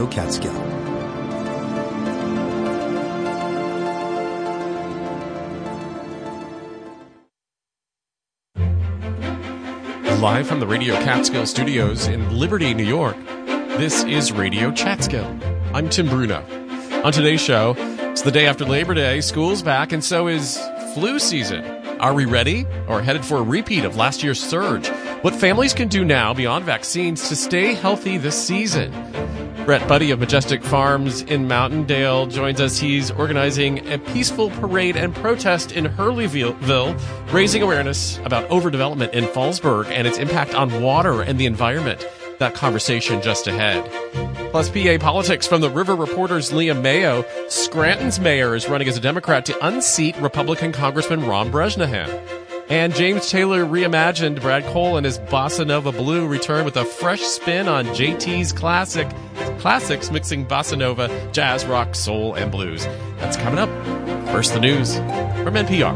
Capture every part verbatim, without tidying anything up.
Catskill. Live from the Radio Catskill studios in Liberty, New York, this is Radio Catskill. I'm Tim Bruno. On today's show, it's the day after Labor Day, school's back, and so is flu season. Are we ready or headed for a repeat of last year's surge? What families can do now beyond vaccines to stay healthy this season? Brett Buddy of Majestic Farms in Mountaindale joins us. He's organizing a peaceful parade and protest in Hurleyville, raising awareness about overdevelopment in Fallsburg and its impact on water and the environment. That conversation just ahead. Plus, P A politics from the River Reporter's Liam Mayo. Scranton's mayor is running as a Democrat to unseat Republican Congressman Ron Bresnahan. And James Taylor reimagined Brad Cole and his Bossa Nova Blue return with a fresh spin on J T's classic classics, mixing bossa nova, jazz, rock, soul, and blues. That's coming up. First, the news from N P R.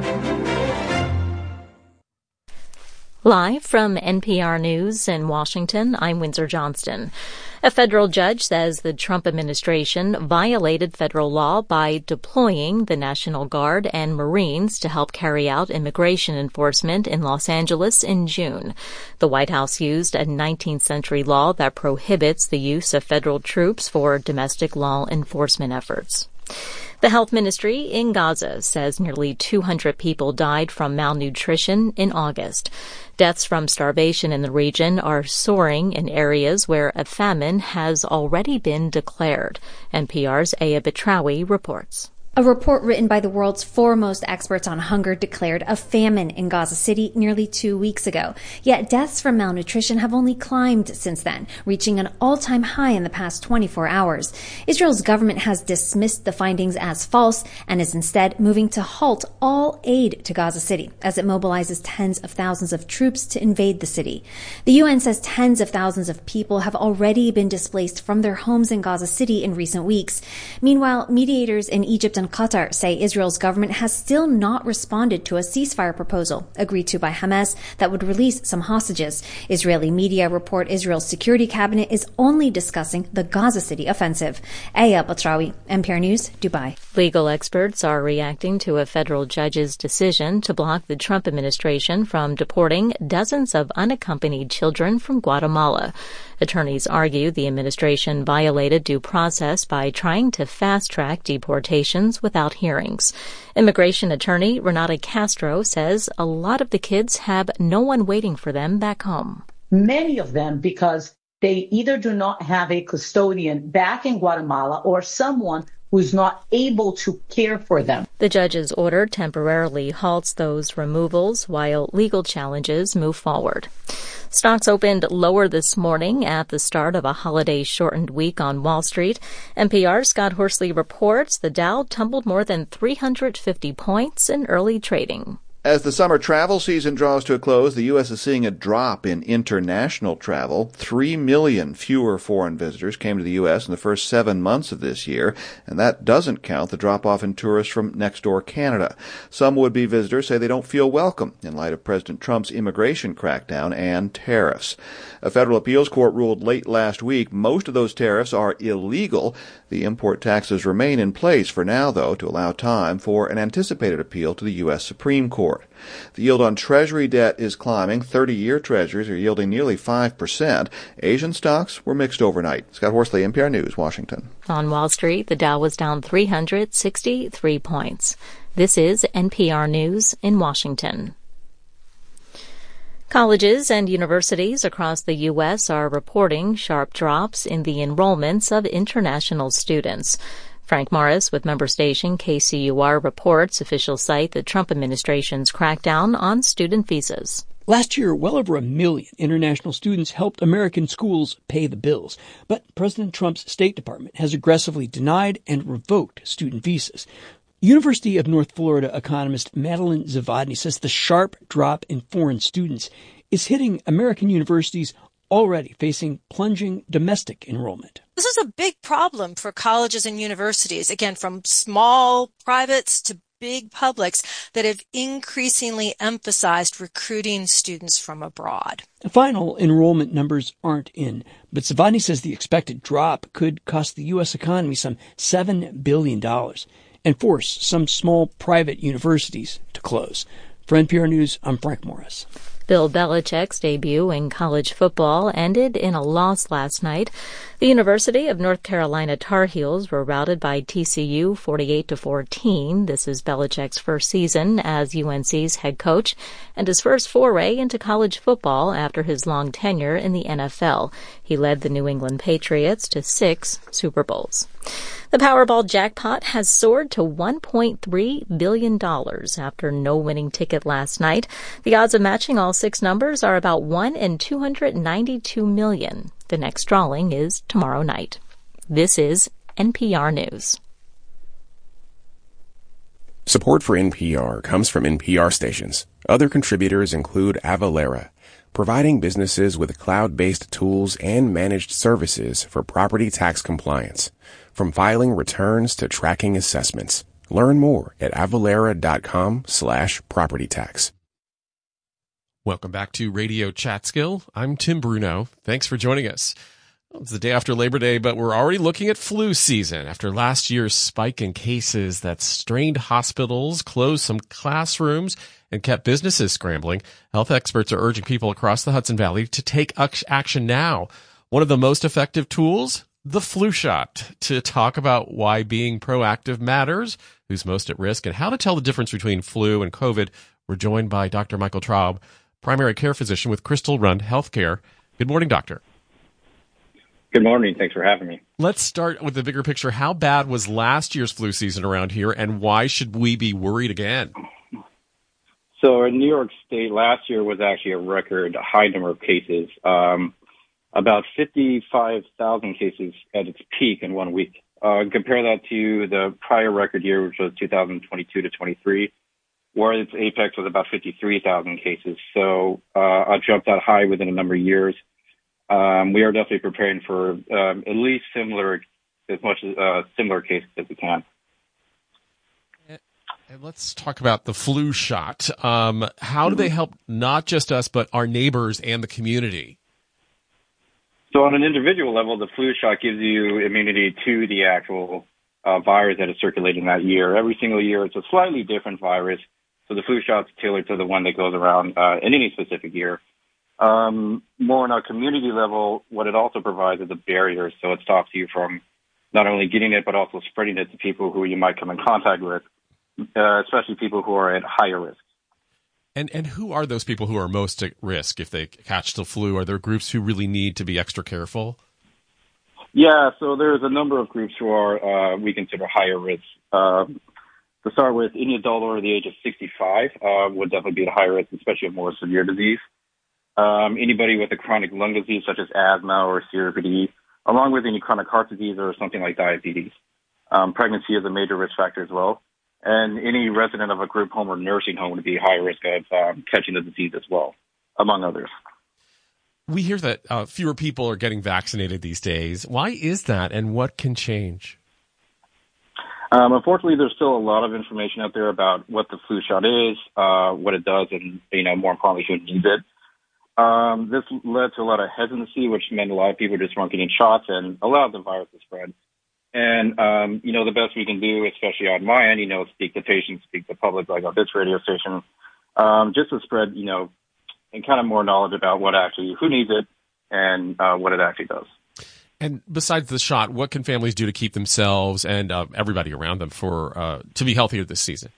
Live from N P R News in Washington, I'm Windsor Johnston. A federal judge says the Trump administration violated federal law by deploying the National Guard and Marines to help carry out immigration enforcement in Los Angeles in June. The White House used a nineteenth century law that prohibits the use of federal troops for domestic law enforcement efforts. The health ministry in Gaza says nearly two hundred people died from malnutrition in August. Deaths from starvation in the region are soaring in areas where a famine has already been declared. N P R's Aya Betrawi reports. A report written by the world's foremost experts on hunger declared a famine in Gaza City nearly two weeks ago. Yet deaths from malnutrition have only climbed since then, reaching an all-time high in the past twenty-four hours. Israel's government has dismissed the findings as false and is instead moving to halt all aid to Gaza City as it mobilizes tens of thousands of troops to invade the city. The U N says tens of thousands of people have already been displaced from their homes in Gaza City in recent weeks. Meanwhile, mediators in Egypt and Qatar say Israel's government has still not responded to a ceasefire proposal agreed to by Hamas that would release some hostages. Israeli media report Israel's security cabinet is only discussing the Gaza City offensive. Aya Betrawi, N P R News, Dubai. Legal experts are reacting to a federal judge's decision to block the Trump administration from deporting dozens of unaccompanied children from Guatemala. Attorneys argue the administration violated due process by trying to fast-track deportations without hearings. Immigration attorney Renata Castro says a lot of the kids have no one waiting for them back home. Many of them because they either do not have a custodian back in Guatemala or someone who's not able to care for them. The judge's order temporarily halts those removals while legal challenges move forward. Stocks opened lower this morning at the start of a holiday-shortened week on Wall Street. N P R's Scott Horsley reports the Dow tumbled more than three hundred fifty points in early trading. As the summer travel season draws to a close, the U S is seeing a drop in international travel. Three million fewer foreign visitors came to the U S in the first seven months of this year, and that doesn't count the drop-off in tourists from next-door Canada. Some would-be visitors say they don't feel welcome in light of President Trump's immigration crackdown and tariffs. A federal appeals court ruled late last week most of those tariffs are illegal. The import taxes remain in place for now, though, to allow time for an anticipated appeal to the U S Supreme Court. The yield on Treasury debt is climbing. thirty-year Treasuries are yielding nearly five percent. Asian stocks were mixed overnight. Scott Horsley, N P R News, Washington. On Wall Street, the Dow was down three hundred sixty-three points. This is N P R News in Washington. Colleges and universities across the U S are reporting sharp drops in the enrollments of international students. Frank Morris with member station K C U R reports officials cite the Trump administration's crackdown on student visas. Last year, well over a million international students helped American schools pay the bills. But President Trump's State Department has aggressively denied and revoked student visas. University of North Florida economist Madeline Zavadny says the sharp drop in foreign students is hitting American universities already facing plunging domestic enrollment. This is a big problem for colleges and universities, again, from small privates to big publics that have increasingly emphasized recruiting students from abroad. The final enrollment numbers aren't in, but Savani says the expected drop could cost the U S economy some seven billion dollars and force some small private universities to close. For N P R News, I'm Frank Morris. Bill Belichick's debut in college football ended in a loss last night. The University of North Carolina Tar Heels were routed by T C U forty-eight to fourteen. This is Belichick's first season as U N C's head coach and his first foray into college football after his long tenure in the N F L. He led the New England Patriots to six Super Bowls. The Powerball jackpot has soared to one point three billion dollars after no winning ticket last night. The odds of matching all six numbers are about one in two hundred ninety-two million. The next drawing is tomorrow night. This is N P R News. Support for N P R comes from N P R stations. Other contributors include Avalara, providing businesses with cloud-based tools and managed services for property tax compliance. From filing returns to tracking assessments. Learn more at avalara.com slash property tax. Welcome back to Radio Chatskill. I'm Tim Bruno. Thanks for joining us. Well, it's the day after Labor Day, but we're already looking at flu season after last year's spike in cases that strained hospitals, closed some classrooms, and kept businesses scrambling. Health experts are urging people across the Hudson Valley to take action now. One of the most effective tools? The flu shot. To talk about why being proactive matters, who's most at risk, and how to tell the difference between flu and COVID, we're joined by Doctor Michael Traub, primary care physician with Crystal Run Healthcare. Good morning, doctor. Good morning. Thanks for having me. Let's start with the bigger picture. How bad was last year's flu season around here, and why should we be worried again? So in New York State, last year was actually a record high number of cases. Um, About fifty-five thousand cases at its peak in one week. Uh, compare that to the prior record year, which was two thousand twenty-two to twenty-three, where its apex was about fifty-three thousand cases. So uh, a jump that high within a number of years. Um, we are definitely preparing for um, at least similar, as much as uh, similar cases as we can. And let's talk about the flu shot. Um, how do they help not just us, but our neighbors and the community? So on an individual level, the flu shot gives you immunity to the actual uh, virus that is circulating that year. Every single year, it's a slightly different virus. So the flu shot's tailored to the one that goes around uh, in any specific year. Um, more on a community level, what it also provides is a barrier. So it stops you from not only getting it, but also spreading it to people who you might come in contact with, uh, especially people who are at higher risk. And and who are those people who are most at risk if they catch the flu? Are there groups who really need to be extra careful? Yeah, so there's a number of groups who are uh, we consider higher risk. Uh, to start with, any adult over the age of sixty-five uh, would definitely be at higher risk, especially of more severe disease. Um, anybody with a chronic lung disease such as asthma or C O P D, along with any chronic heart disease or something like diabetes. Um, pregnancy is a major risk factor as well. And any resident of a group home or nursing home would be high risk of um, catching the disease as well, among others. We hear that uh, fewer people are getting vaccinated these days. Why is that, and what can change? Um, unfortunately, there's still a lot of information out there about what the flu shot is, uh, what it does, and, you know, more importantly, who needs it. Um, this led to a lot of hesitancy, which meant a lot of people just weren't getting shots and allowed the virus to spread. And, um, you know, the best we can do, especially on my end, you know, speak to patients, speak to public, like on this radio station, um, just to spread, you know, and kind of more knowledge about what actually, who needs it and uh, what it actually does. And besides the shot, what can families do to keep themselves and uh, everybody around them for uh, to be healthier this season?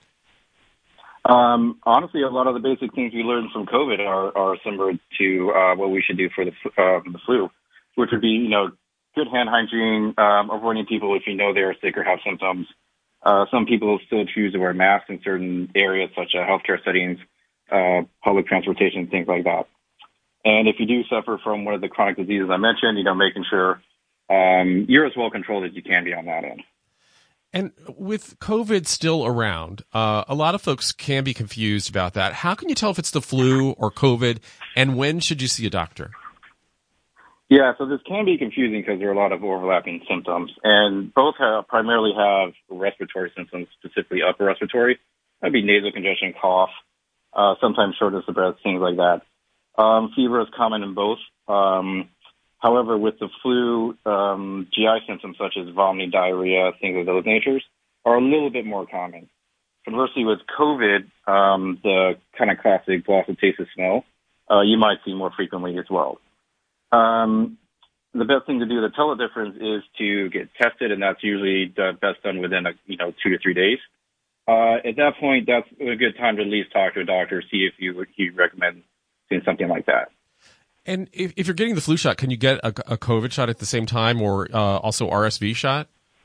Um, honestly, a lot of the basic things we learned from COVID are, are similar to uh, what we should do for the, uh, the flu, which would be, you know, good hand hygiene, um, avoiding people if you know they're sick or have symptoms. Uh, some people still choose to wear masks in certain areas, such as healthcare settings, uh, public transportation, things like that. And if you do suffer from one of the chronic diseases I mentioned, you know, making sure um, you're as well controlled as you can be on that end. And with COVID still around, uh, a lot of folks can be confused about that. How can you tell if it's the flu or COVID, and when should you see a doctor? Yeah, so this can be confusing because there are a lot of overlapping symptoms, and both have, primarily have respiratory symptoms, specifically upper respiratory. That'd be nasal congestion, cough, uh, sometimes shortness of breath, things like that. Um, fever is common in both. Um, however, with the flu, um, G I symptoms such as vomiting, diarrhea, things of those natures are a little bit more common. Conversely, with COVID, um, the kind of classic glossoptasis smell, uh, you might see more frequently as well. Um, the best thing to do to tell the difference is to get tested, and that's usually the best done within a, you know, two to three days. Uh, at that point, that's a good time to at least talk to a doctor, see if you would he recommend doing something like that. And if, if you're getting the flu shot, can you get a, a COVID shot at the same time, or uh, also R S V shot?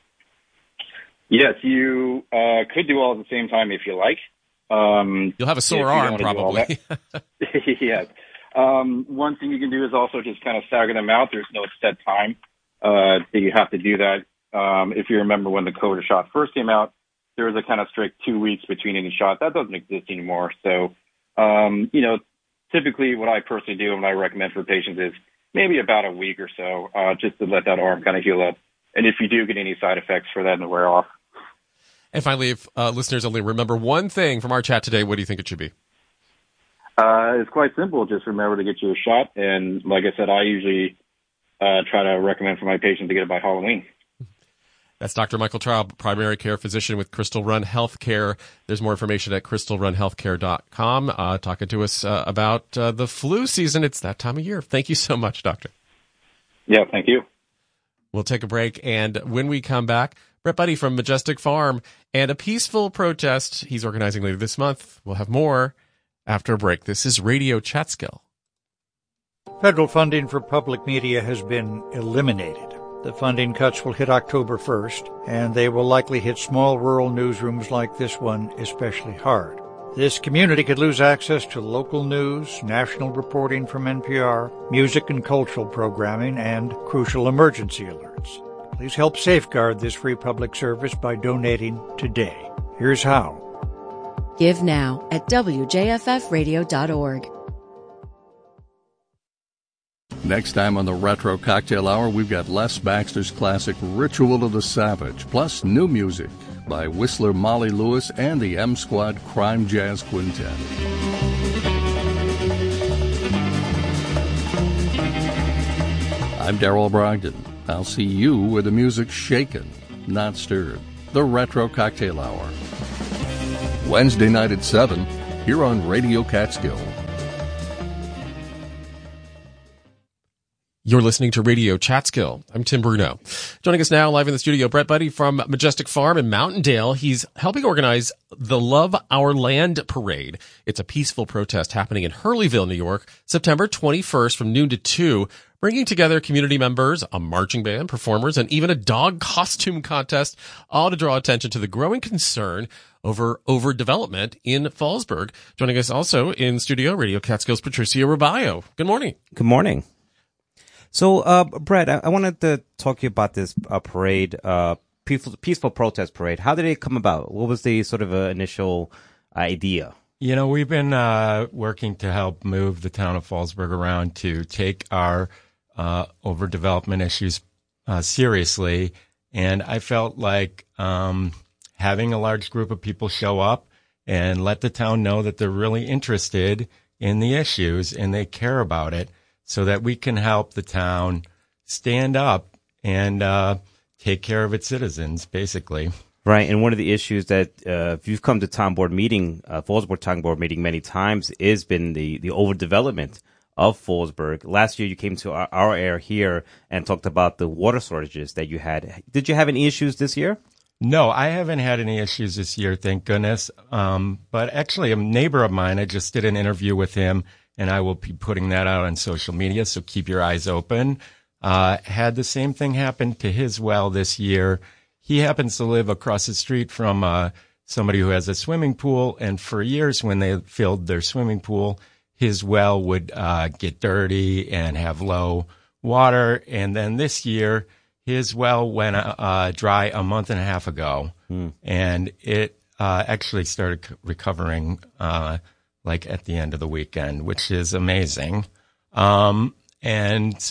Yes, you uh, could do all at the same time if you like. Um, You'll have a sore arm, probably. Yes. Um, one thing you can do is also just kind of stagger them out. There's no set time uh, that you have to do that. Um, if you remember when the COVID shot first came out, there was a kind of strict two weeks between any shot. That doesn't exist anymore. So, um, you know, typically what I personally do and what I recommend for patients is maybe about a week or so, uh, just to let that arm kind of heal up. And if you do get any side effects, for that to wear off. And finally, if uh, listeners only remember one thing from our chat today, what do you think it should be? Uh, it's quite simple. Just remember to get you a shot. And like I said, I usually uh, try to recommend for my patients to get it by Halloween. That's Doctor Michael Traub, primary care physician with Crystal Run Healthcare. There's more information at crystal run healthcare dot com, uh, talking to us uh, about uh, the flu season. It's that time of year. Thank you so much, Doctor. Yeah, thank you. We'll take a break, and when we come back, Brett Buddy from Majestic Farm and a peaceful protest he's organizing later this month. We'll have more after a break. This is Radio Chatskill. Federal funding for public media has been eliminated. The funding cuts will hit October first, and they will likely hit small rural newsrooms like this one especially hard. This community could lose access to local news, national reporting from N P R, music and cultural programming, and crucial emergency alerts. Please help safeguard this free public service by donating today. Here's how. Give now at W J F F radio dot org. Next time on the Retro Cocktail Hour, we've got Les Baxter's classic Ritual of the Savage, plus new music by Whistler Molly Lewis and the M Squad Crime Jazz Quintet. I'm Darrell Brogdon. I'll see you where the music's shaken, not stirred. The Retro Cocktail Hour. Wednesday night at seven, here on Radio Catskill. You're listening to Radio Chatskill. I'm Tim Bruno. Joining us now live in the studio, Brett Buddy from Majestic Farm in Mountaindale. He's helping organize the Love Our Land Parade. It's a peaceful protest happening in Hurleyville, New York, September twenty-first from noon to two, bringing together community members, a marching band, performers, and even a dog costume contest, all to draw attention to the growing concern over overdevelopment in Fallsburg. Joining us also in studio, Radio Catskill's Patricia Robayo. Good morning. Good morning. So, uh, Brett, I, I wanted to talk to you about this uh, parade, uh, peaceful, peaceful protest parade. How did it come about? What was the sort of uh, initial idea? You know, we've been uh, working to help move the town of Fallsburg around to take our uh, overdevelopment issues uh, seriously. And I felt like um, having a large group of people show up and let the town know that they're really interested in the issues and they care about it, so that we can help the town stand up and uh, take care of its citizens, basically. Right, and one of the issues that uh, if you've come to town board meeting, uh, Fallsburg town board meeting many times, is been the, the overdevelopment of Fallsburg. Last year you came to our, our area here and talked about the water shortages that you had. Did you have any issues this year? No, I haven't had any issues this year, thank goodness. Um, but actually, a neighbor of mine, I just did an interview with him, and I will be putting that out on social media, so keep your eyes open. Uh, had the same thing happen to his well this year. He happens to live across the street from uh, somebody who has a swimming pool, and for years when they filled their swimming pool, his well would uh, get dirty and have low water. And then this year, his well went uh, dry a month and a half ago, hmm. and it uh, actually started recovering uh like at the end of the weekend, which is amazing. Um, and so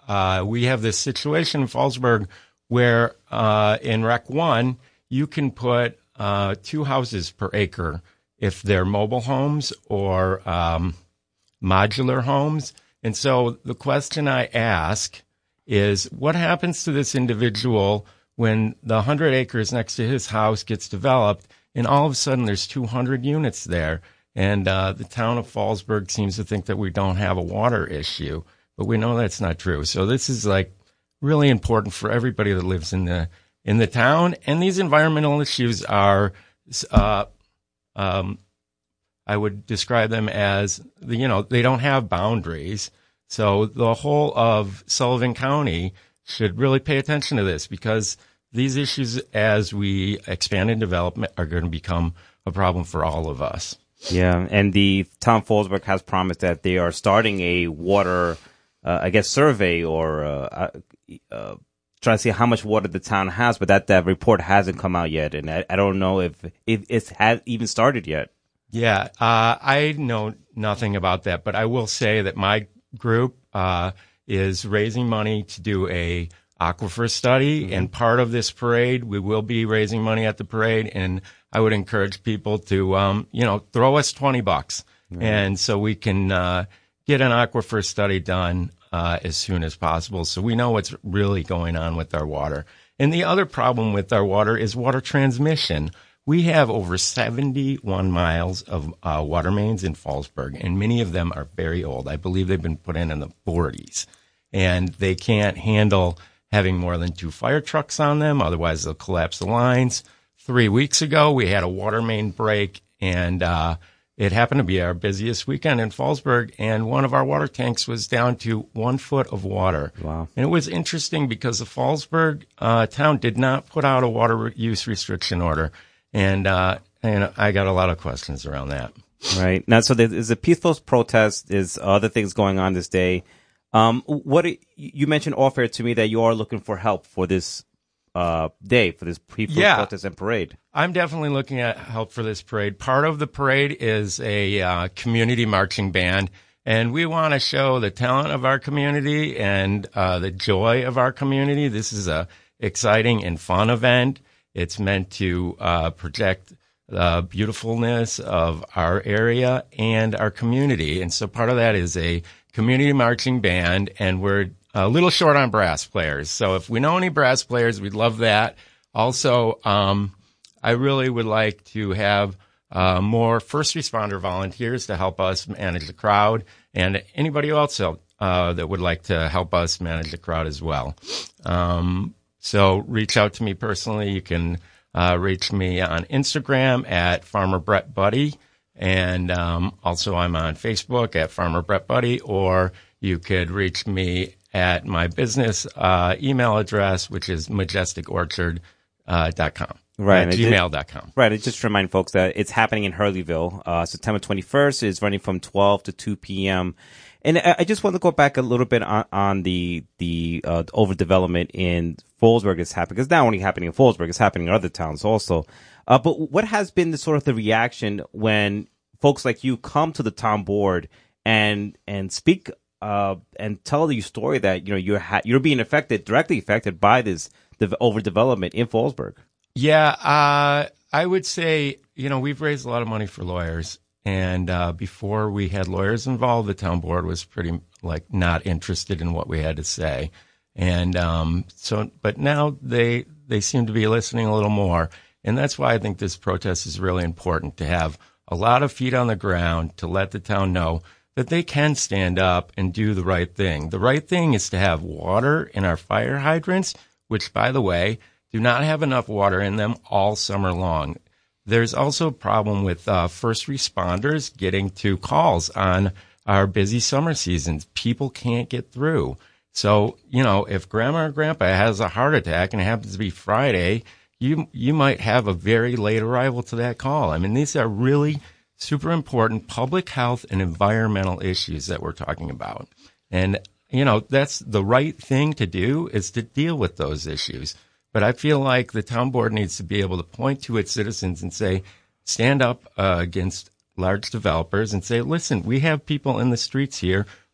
uh, we have this situation in Fallsburg where uh, in Rec one, you can put uh, two houses per acre if they're mobile homes or um, modular homes. And so the question I ask is, what happens to this individual when the one hundred acres next to his house gets developed and all of a sudden there's two hundred units there? And uh, the town of Fallsburg seems to think that we don't have a water issue, but we know that's not true. So this is like really important for everybody that lives in the in the town. And these environmental issues are, uh, um, I would describe them as, you know, they don't have boundaries. So the whole of Sullivan County should really pay attention to this, because these issues, as we expand and develop, are going to become a problem for all of us. Yeah, and the town of Fallsburg has promised that they are starting a water, uh, I guess, survey or uh, uh, trying to see how much water the town has, but that, that report hasn't come out yet, and I, I don't know if, if it has even started yet. Yeah, uh, I know nothing about that, but I will say that my group uh, is raising money to do a aquifer study, mm-hmm. and part of this parade, we will be raising money at the parade, and I would encourage people to, um, you know, throw us twenty bucks. Mm-hmm. And so we can, uh, get an aquifer study done, uh, as soon as possible. So we know what's really going on with our water. And the other problem with our water is water transmission. We have over seventy-one miles of, uh, water mains in Fallsburg, and many of them are very old. I believe they've been put in in the forties, and they can't handle having more than two fire trucks on them. Otherwise they'll collapse the lines. Three weeks ago, we had a water main break, and uh, it happened to be our busiest weekend in Fallsburg, and one of our water tanks was down to one foot of water. Wow. And it was interesting because the Fallsburg uh, town did not put out a water use restriction order, and, uh, and I got a lot of questions around that. Right. Now, so there's a peaceful protest, there's other things going on this day. Um, what you mentioned off air to me that you are looking for help for this uh, day, for this peaceful yeah, protest and parade. I'm definitely looking at help for this parade. Part of the parade is a uh, community marching band, and we want to show the talent of our community and uh, the joy of our community. This is a exciting and fun event. It's meant to uh, project the beautifulness of our area and our community. And so part of that is a community marching band, and we're a little short on brass players. So if we know any brass players, we'd love that. Also, um, I really would like to have uh, more first responder volunteers to help us manage the crowd, and anybody else uh, that would like to help us manage the crowd as well. Um, so reach out to me personally. You can uh, reach me on Instagram at Farmer Brett Buddy. And um, also I'm on Facebook at Farmer Brett Buddy, or you could reach me at my business uh, email address, which is majestic orchard dot com. Right. At gmail dot com. Right. And just to remind folks that it's happening in Hurleyville. Uh, September twenty-first is running from twelve to two p.m. And I, I just want to go back a little bit on, on the, the, uh, overdevelopment in Fallsburg is happening. Because not only happening in Fallsburg, it's happening in other towns also. Uh, but what has been the sort of the reaction when folks like you come to the town board and, and speak, uh, and tell your story that, you know, you're, ha- you're being affected, directly affected by this the overdevelopment in Fallsburg? Yeah, uh, I would say, you know, we've raised a lot of money for lawyers. And, uh, before we had lawyers involved, the town board was pretty, like, not interested in what we had to say. And, um, so, but now they, they seem to be listening a little more. And that's why I think this protest is really important, to have a lot of feet on the ground to let the town know that they can stand up and do the right thing. The right thing is to have water in our fire hydrants, which, by the way, do not have enough water in them all summer long. There's also a problem with uh, first responders getting to calls on our busy summer seasons. People can't get through. So, you know, if grandma or grandpa has a heart attack and it happens to be Friday, you you might have a very late arrival to that call. I mean, these are really super important public health and environmental issues that we're talking about. And, you know, that's the right thing to do, is to deal with those issues. But I feel like the town board needs to be able to point to its citizens and say, stand up uh, against large developers and say, listen, we have people in the streets here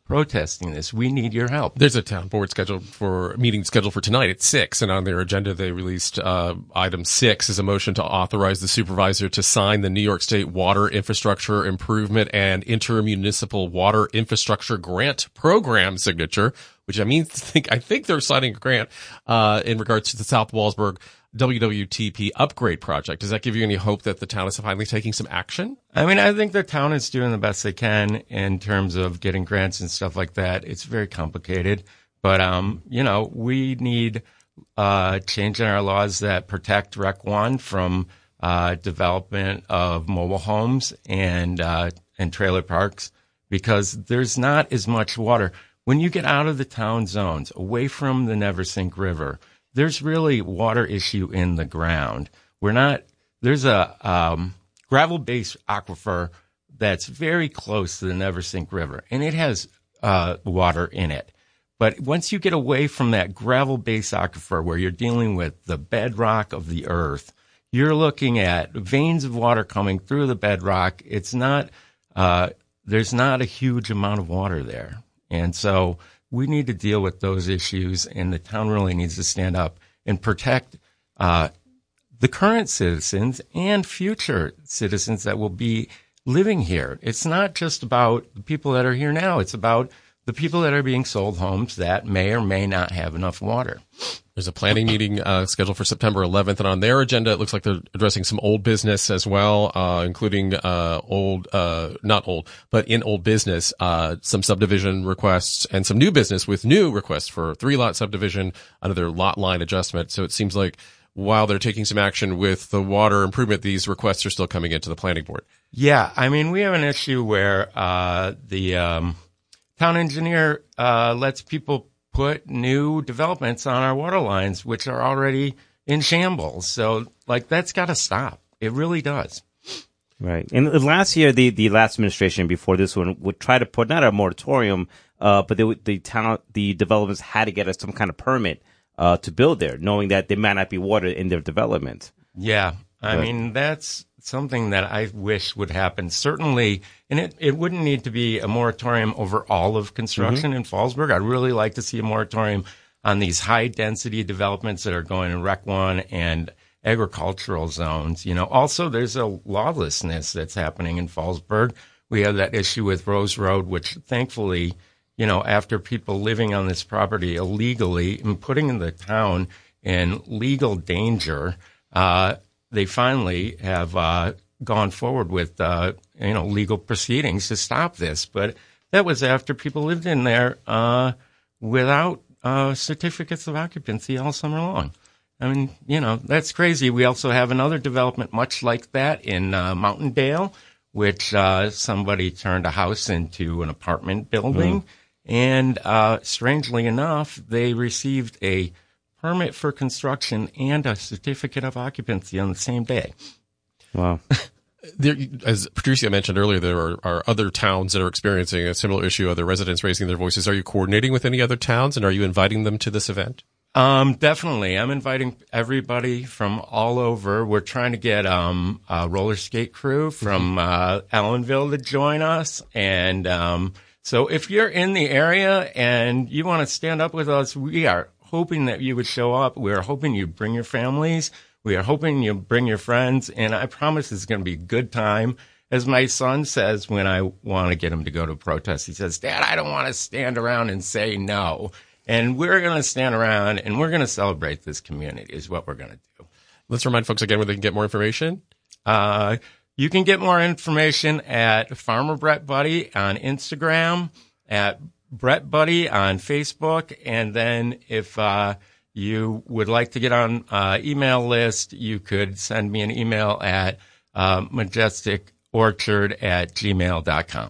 protesting this. We need your help. There's a town board scheduled for meeting scheduled for tonight at six, and on their agenda they released uh, item six is a motion to authorize the supervisor to sign the New York State Water Infrastructure Improvement and Intermunicipal Water Infrastructure Grant Program signature, which I mean, think I think they're signing a grant uh, in regards to the South Wallsburg W W T P upgrade project. Does that give you any hope that the town is finally taking some action? I mean, I think the town is doing the best they can in terms of getting grants and stuff like that. It's very complicated, but, um, you know, we need uh, change in our laws that protect Rec One from uh, development of mobile homes and, uh, and trailer parks, because there's not as much water. When you get out of the town zones, away from the Neversink River, there's really water issue in the ground. We're not, there's a um, gravel-based aquifer that's very close to the Neversink River, and it has uh, water in it. But once you get away from that gravel-based aquifer where you're dealing with the bedrock of the earth, you're looking at veins of water coming through the bedrock. It's not, uh, there's not a huge amount of water there. And so we need to deal with those issues, and the town really needs to stand up and protect uh, the current citizens and future citizens that will be living here. It's not just about the people that are here now. It's about the people that are being sold homes that may or may not have enough water. There's a planning meeting uh, scheduled for September eleventh, and on their agenda, it looks like they're addressing some old business as well, uh, including uh, old, uh, not old, but in old business, uh, some subdivision requests and some new business with new requests for three-lot subdivision under their lot line adjustment. So it seems like while they're taking some action with the water improvement, these requests are still coming into the planning board. Yeah, I mean, we have an issue where uh, the um, town engineer uh, lets people put new developments on our water lines, which are already in shambles. So, like, that's got to stop. It really does. Right. And last year, the, the last administration before this one would try to put not a moratorium, uh, but they would, the town, the developers had to get us some kind of permit uh, to build there, knowing that there might not be water in their development. Yeah. I but, mean, that's something that I wish would happen. Certainly, and it, it wouldn't need to be a moratorium over all of construction mm-hmm. in Fallsburg. I'd really like to see a moratorium on these high-density developments that are going in Rec One and agricultural zones. You know, also there's a lawlessness that's happening in Fallsburg. We have that issue with Rose Road, which thankfully, you know, after people living on this property illegally and putting the town in legal danger, uh, they finally have uh, gone forward with, uh, you know, legal proceedings to stop this. But that was after people lived in there uh, without uh, certificates of occupancy all summer long. I mean, you know, that's crazy. We also have another development much like that in uh, Mountaindale, which uh, somebody turned a house into an apartment building. Mm. And uh, strangely enough, they received a permit for construction and a certificate of occupancy on the same day. Wow. There, as Patricia mentioned earlier, there are, are other towns that are experiencing a similar issue, other residents raising their voices. Are you coordinating with any other towns, and are you inviting them to this event? Um, definitely. I'm inviting everybody from all over. We're trying to get um, a roller skate crew from uh, Allenville to join us. And um, so if you're in the area and you want to stand up with us, we are hoping that you would show up. We are hoping you bring your families. We are hoping you bring your friends. And I promise it's going to be a good time. As my son says when I want to get him to go to a protest, he says, Dad, I don't want to stand around and say no. And we're going to stand around and we're going to celebrate this community is what we're going to do. Let's remind folks again where they can get more information. Uh, you can get more information at Farmer Brett Buddy on Instagram, at Brett Buddy on Facebook. And then if uh, you would like to get on uh, email list, you could send me an email at uh, majestic orchard at gmail dot com.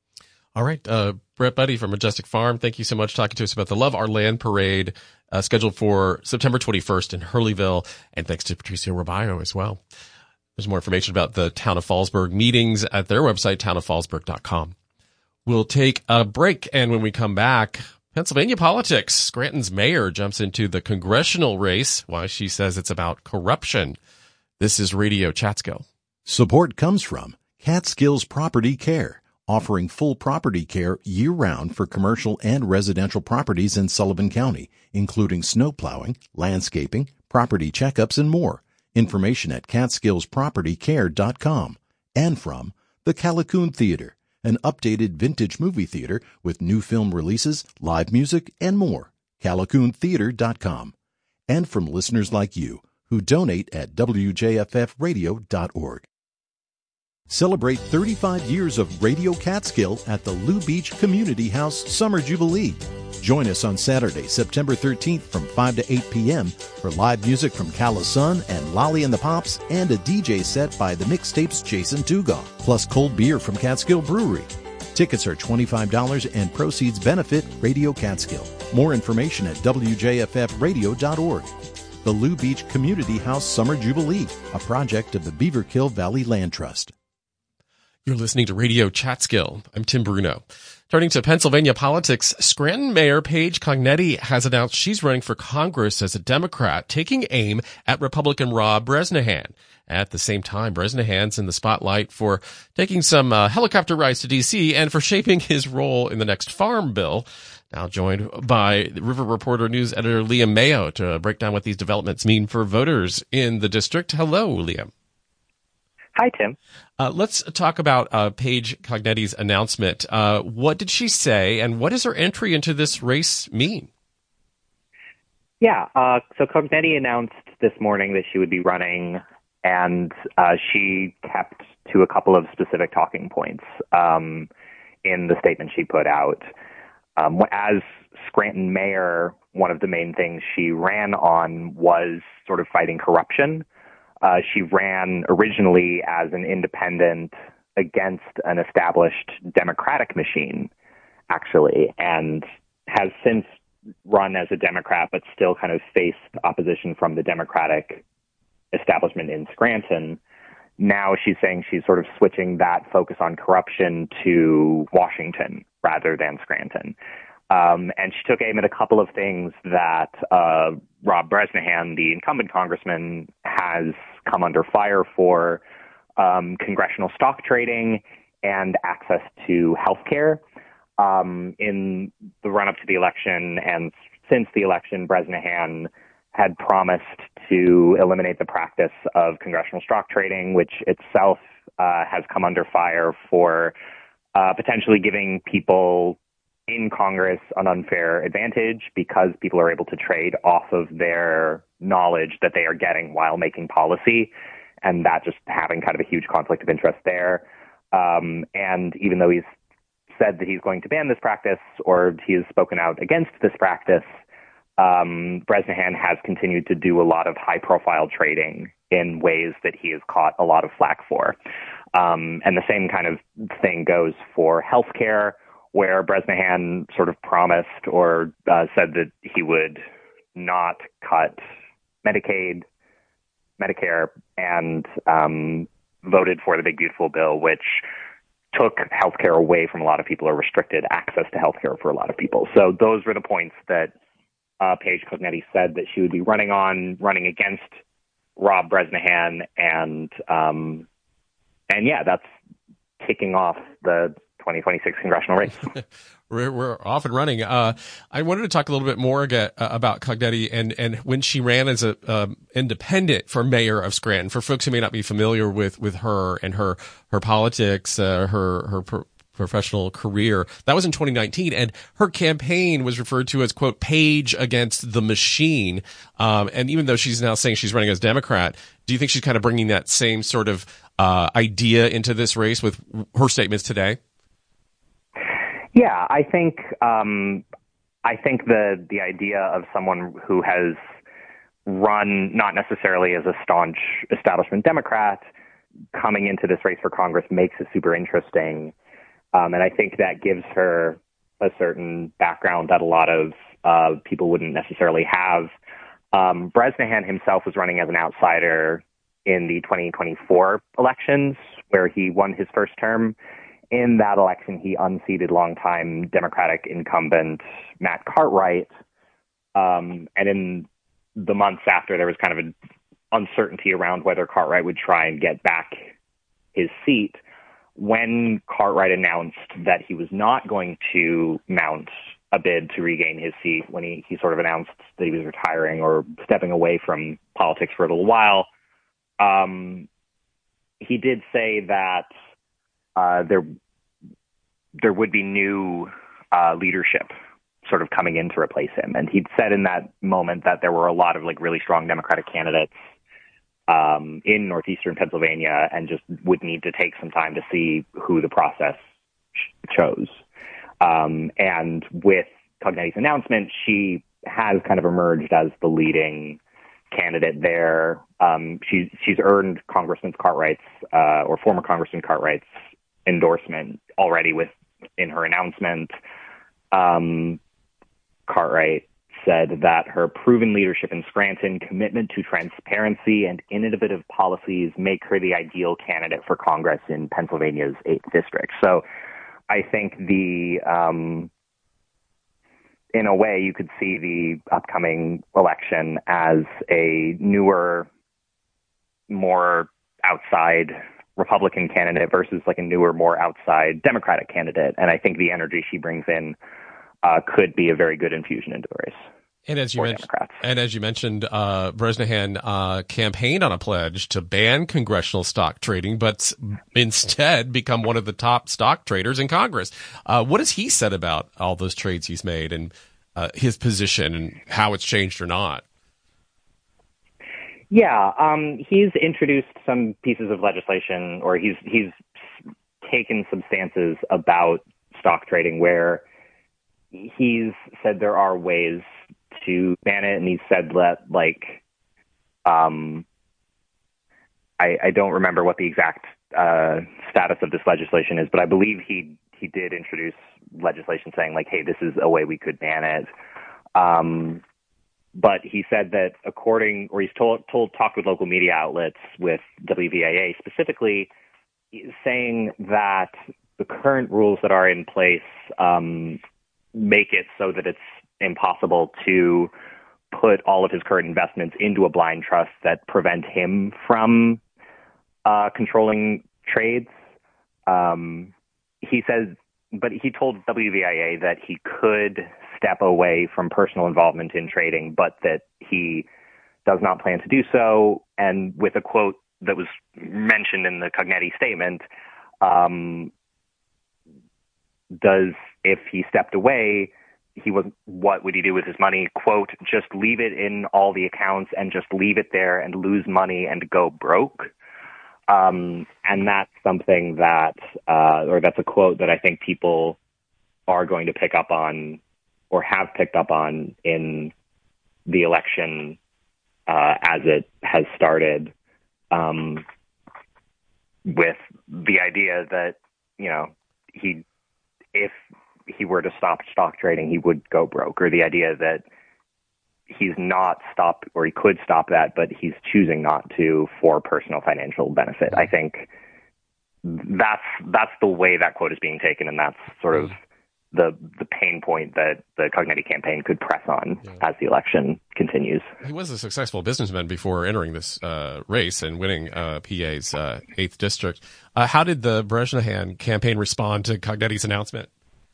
All right. Uh, Brett Buddy from Majestic Farm, thank you so much for talking to us about the Love Our Land Parade, uh, scheduled for September twenty-first in Hurleyville. And thanks to Patricia Robayo as well. There's more information about the Town of Fallsburg meetings at their website, town of fallsburg dot com. We'll take a break, and when we come back, Pennsylvania politics. Scranton's mayor jumps into the congressional race. Why she says it's about corruption. This is Radio Catskill. Support comes from Catskills Property Care, offering full property care year-round for commercial and residential properties in Sullivan County, including snow plowing, landscaping, property checkups, and more. Information at catskills property care dot com. And from the Callicoon Theater, an updated vintage movie theater with new film releases, live music, and more. callicoon theater dot com. And from listeners like you who donate at w j f f radio dot org. Celebrate thirty-five years of Radio Catskill at the Lou Beach Community House Summer Jubilee. Join us on Saturday, September thirteenth from five to eight p.m. for live music from Calla Sun and Lolly and the Pops and a D J set by the Mixtapes Jason Dugas, plus cold beer from Catskill Brewery. Tickets are twenty-five dollars and proceeds benefit Radio Catskill. More information at w j f f radio dot org. The Lou Beach Community House Summer Jubilee, a project of the Beaverkill Valley Land Trust. You're listening to Radio Catskill. I'm Tim Bruno. Turning to Pennsylvania politics, Scranton Mayor Paige Cognetti has announced she's running for Congress as a Democrat, taking aim at Republican Rob Bresnahan. At the same time, Bresnahan's in the spotlight for taking some uh, helicopter rides to D C and for shaping his role in the next farm bill. Now joined by River Reporter News editor Liam Mayo to break down what these developments mean for voters in the district. Hello, Liam. Hi, Tim. Uh, let's talk about uh, Paige Cognetti's announcement. Uh, what did she say, and what does her entry into this race mean? Yeah, uh, so Cognetti announced this morning that she would be running, and uh, she kept to a couple of specific talking points um, in the statement she put out. Um, as Scranton mayor, one of the main things she ran on was sort of fighting corruption. Uh, she ran originally as an independent against an established Democratic machine, actually, and has since run as a Democrat, but still kind of faced opposition from the Democratic establishment in Scranton. Now she's saying she's sort of switching that focus on corruption to Washington rather than Scranton. Um, and she took aim at a couple of things that uh, Rob Bresnahan, the incumbent congressman, has come under fire for, um, congressional stock trading and access to health care. Um, in the run-up to the election and since the election, Bresnahan had promised to eliminate the practice of congressional stock trading, which itself uh, has come under fire for uh, potentially giving people in Congress an unfair advantage because people are able to trade off of their knowledge that they are getting while making policy, and that just having kind of a huge conflict of interest there. Um, and even though he's said that he's going to ban this practice, or he has spoken out against this practice, um, Bresnahan has continued to do a lot of high-profile trading in ways that he has caught a lot of flack for. Um, and the same kind of thing goes for healthcare, where Bresnahan sort of promised or uh, said that he would not cut Medicaid, Medicare, and um, voted for the Big Beautiful Bill, which took healthcare away from a lot of people or restricted access to healthcare for a lot of people. So those were the points that uh, Paige Cognetti said that she would be running on, running against Rob Bresnahan, and um, and yeah, that's kicking off the twenty twenty-six congressional race. we're, we're off and running. Uh, I wanted to talk a little bit more again, uh, about Cognetti and, and when she ran as a um, independent for mayor of Scranton. For folks who may not be familiar with, with her and her her politics, uh, her her pro- professional career, that was in twenty nineteen, and her campaign was referred to as, quote, Paige against the machine. Um, and even though she's now saying she's running as Democrat, do you think she's kind of bringing that same sort of uh, idea into this race with her statements today? Yeah, I think um, I think the the idea of someone who has run not necessarily as a staunch establishment Democrat coming into this race for Congress makes it super interesting, um, and I think that gives her a certain background that a lot of uh, people wouldn't necessarily have. Um, Bresnahan himself was running as an outsider in the twenty twenty-four elections, where he won his first term. In that election, he unseated longtime Democratic incumbent Matt Cartwright. Um, and in the months after, there was kind of an uncertainty around whether Cartwright would try and get back his seat. when Cartwright announced that he was not going to mount a bid to regain his seat, when he, he sort of announced that he was retiring or stepping away from politics for a little while, um, he did say that uh, there there would be new uh, leadership sort of coming in to replace him. And he'd said in that moment that there were a lot of like really strong Democratic candidates um, in northeastern Pennsylvania and just would need to take some time to see who the process ch- chose. Um, and with Cognetti's announcement, she has kind of emerged as the leading candidate there. Um, she's she's earned Congressman Cartwright's uh, or former Congressman Cartwright's endorsement already with in her announcement. Um, Cartwright said that her proven leadership in Scranton, commitment to transparency, and innovative policies make her the ideal candidate for Congress in Pennsylvania's eighth district. So I think the, um, in a way, you could see the upcoming election as a newer, more outside Republican candidate versus like a newer, more outside Democratic candidate. And I think the energy she brings in uh, could be a very good infusion into the race. And as you mentioned, and as you mentioned, uh, Bresnahan uh, campaigned on a pledge to ban congressional stock trading, but instead become one of the top stock traders in Congress. Uh, what has he said about all those trades he's made and uh, his position and how it's changed or not? Yeah, um, he's introduced some pieces of legislation, or he's he's taken some stances about stock trading where he's said there are ways to ban it, and he said that, like, um, I, I don't remember what the exact uh, status of this legislation is, but I believe he he did introduce legislation saying, like, hey, this is a way we could ban it. Um, but he said that according, or he's told, told talked with local media outlets, with W V A A specifically, saying that the current rules that are in place um, make it so that it's impossible to put all of his current investments into a blind trust that prevent him from uh, controlling trades. Um, he says, but he told W V I A that he could step away from personal involvement in trading, but that he does not plan to do so. And with a quote that was mentioned in the Cognetti statement, um, does, if he stepped away, he was, what would he do with his money? Quote, just leave it in all the accounts and just leave it there and lose money and go broke. Um, and that's something that, uh, or that's a quote that I think people are going to pick up on, or have picked up on in the election uh, as it has started, um, with the idea that, you know, he, if he were to stop stock trading, he would go broke, or the idea that he's not stopped, or he could stop that, but he's choosing not to for personal financial benefit. I think that's that's the way that quote is being taken, and that's sort of the the pain point that the Cognetti campaign could press on yeah. as the election continues. He was a successful businessman before entering this uh, race and winning uh, P A's uh, eighth district. Uh, how did the Bresnahan campaign respond to Cognetti's announcement?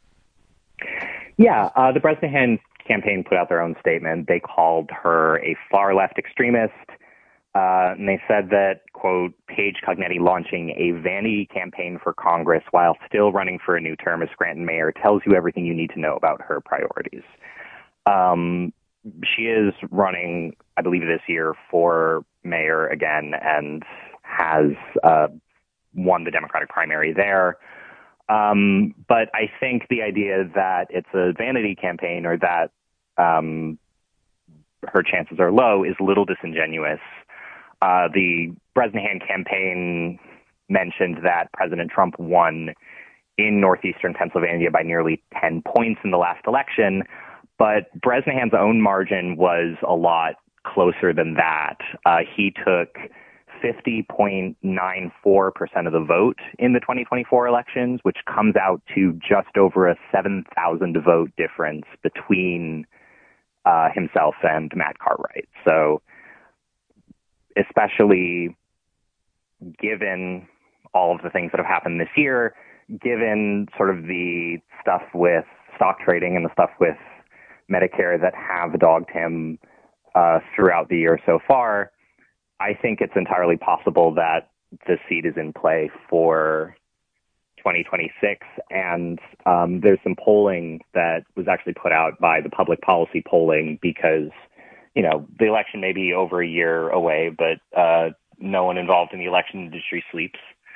Yeah, uh, the Bresnahan campaign put out their own statement. They called her a far-left extremist, uh, and they said that, quote, Paige Cognetti launching a vanity campaign for Congress while still running for a new term as Scranton mayor tells you everything you need to know about her priorities. Um, she is running, I believe, this year for mayor again, and has uh, won the Democratic primary there. Um, but I think the idea that it's a vanity campaign, or that um, her chances are low, is a little disingenuous. Uh, the Bresnahan campaign mentioned that President Trump won in northeastern Pennsylvania by nearly ten points in the last election, but Bresnahan's own margin was a lot closer than that. Uh, he took fifty point nine four percent of the vote in the twenty twenty-four elections, which comes out to just over a seven thousand vote difference between uh, himself and Matt Cartwright. So especially given all of the things that have happened this year, given sort of the stuff with stock trading and the stuff with Medicare that have dogged him uh, throughout the year so far, I think it's entirely possible that the seat is in play for twenty twenty-six. And um, there's some polling that was actually put out by the public policy polling because, you know, the election may be over a year away, but uh, no one involved in the election industry sleeps.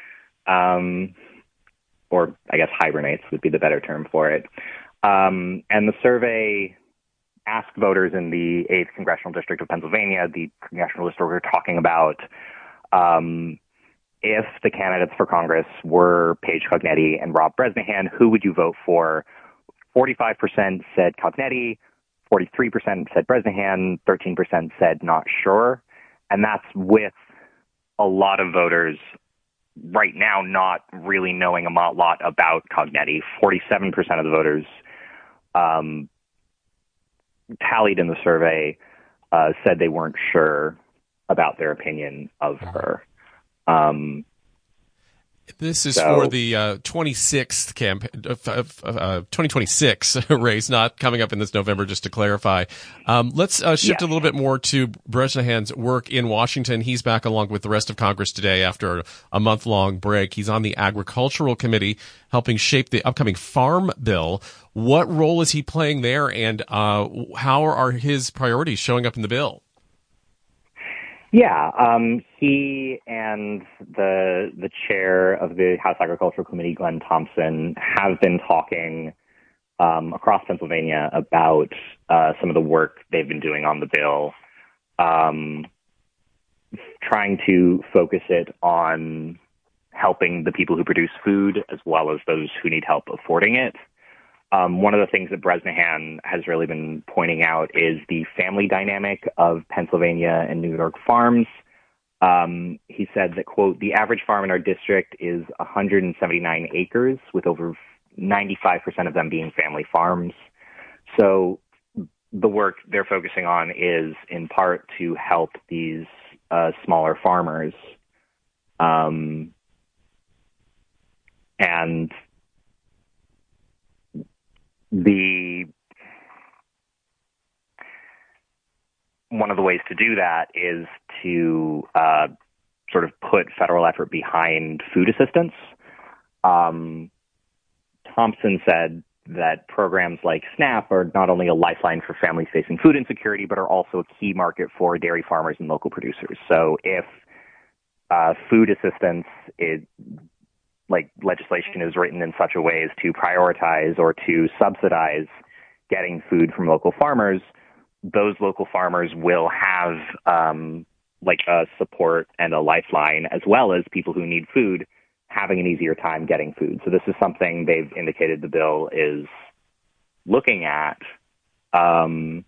Um, or I guess hibernates would be the better term for it. Um, and the survey asked voters in the eighth Congressional District of Pennsylvania, the congressional district we're talking about, um, if the candidates for Congress were Paige Cognetti and Rob Bresnahan, who would you vote for? forty-five percent said Cognetti, forty-three percent said Bresnahan, thirteen percent said not sure. And that's with a lot of voters right now not really knowing a lot about Cognetti. forty-seven percent of the voters um, tallied in the survey uh, said they weren't sure about their opinion of her. Um, This is so, for the uh, twenty-sixth campaign, uh, uh, twenty twenty-six race, not coming up in this November, just to clarify. Um, let's uh, shift yeah. a little bit more to Bresnahan's work in Washington. He's back along with the rest of Congress today after a month-long break. He's on the Agricultural Committee helping shape the upcoming Farm Bill. What role is he playing there, and uh, how are his priorities showing up in the bill? Yeah, um, he and the the chair of the House Agricultural Committee, Glenn Thompson, have been talking um, across Pennsylvania about uh, some of the work they've been doing on the bill, um, trying to focus it on helping the people who produce food as well as those who need help affording it. Um, one of the things that Bresnahan has really been pointing out is the family dynamic of Pennsylvania and New York farms. Um, he said that, quote, the average farm in our district is one hundred seventy-nine acres, with over ninety-five percent of them being family farms. So the work they're focusing on is in part to help these uh, smaller farmers. Um, and The one of the ways to do that is to uh, sort of put federal effort behind food assistance. Um, Thompson said that programs like SNAP are not only a lifeline for families facing food insecurity, but are also a key market for dairy farmers and local producers. So if uh, food assistance is like legislation is written in such a way as to prioritize or to subsidize getting food from local farmers, those local farmers will have um, like a support and a lifeline, as well as people who need food having an easier time getting food. So this is something they've indicated the bill is looking at, um,